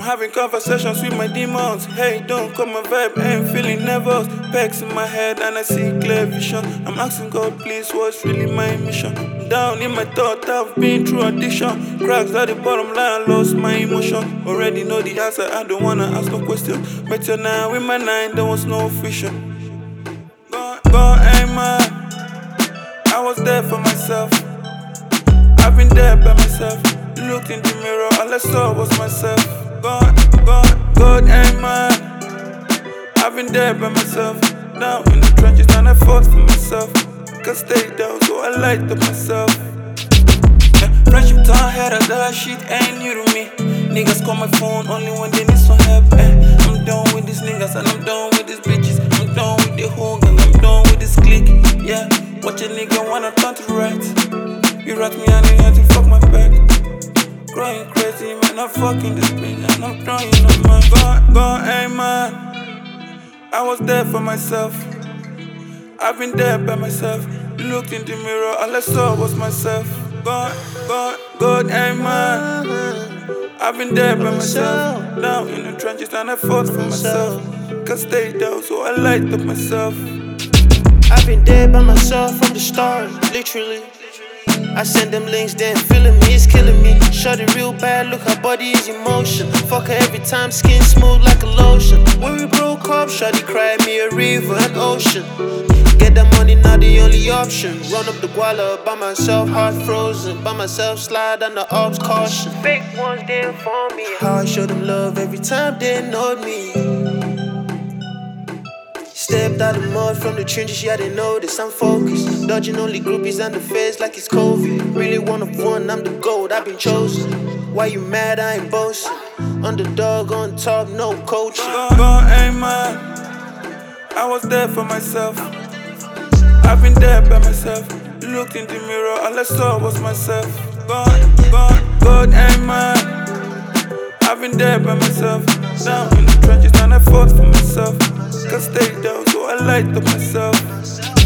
having conversations with my demons. Hey, don't come my vibe, ain't feeling nervous. Pegs in my head and I see clear vision. I'm asking God, please, what's really my mission? I'm down in my thought, I've been through addiction. Cracks at the bottom line, lost my emotion. Already know the answer, I don't wanna ask no question. Met you now with my 9, there was no friction. God ain't mad, I was there for myself. I've been there by myself. Looked in the mirror, all I saw was myself. God ain't mad, I've been there by myself. Down in the trenches and I fought for myself. Can't stay down, so I light up myself. Friendship turn header, that shit ain't new to me. Niggas call my phone only when they need some help. I'm done with these niggas and I'm done with these bitches. I'm done with the hunger, I'm done with this clique. Yeah, watch a nigga wanna turn to right. You rat me and you had to fuck my back. Growing crazy, man, I'm fucking this bitch and I'm throwing up my God ain't mad, I was there for myself. I've been there by myself. Looked in the mirror, all I saw was myself. God ain't mad, I've been there by myself. Down in the trenches and I fought for myself. Can't stay down, so I light up myself. I've been there by myself from the start, literally. I send them links, then feeling me, it's killing me. Shorty real bad, look, her body is emotion. Fuck her every time, skin smooth like a lotion. When we broke up, shorty cried me a river, an ocean. Get that money, not the only option. Run up the guala by myself, heart frozen. By myself, slide on the ops, caution. Fake ones, they inform me how I show them love every time they ignored me. Stepped out of mud from the trenches, yeah, they notice I'm focused. Dodging only groupies and the feds like it's COVID. Really one of one, I'm the GOAT, I've been chosen. Why you mad, I ain't boasting. Underdog on top, no coaching. God ain't mad, I was there for myself. I've been there by myself. Looked in the mirror, all I saw was myself. God ain't mad, I've been there by myself. Down in the trenches and I fought for myself. Can't stay down, so I light up myself.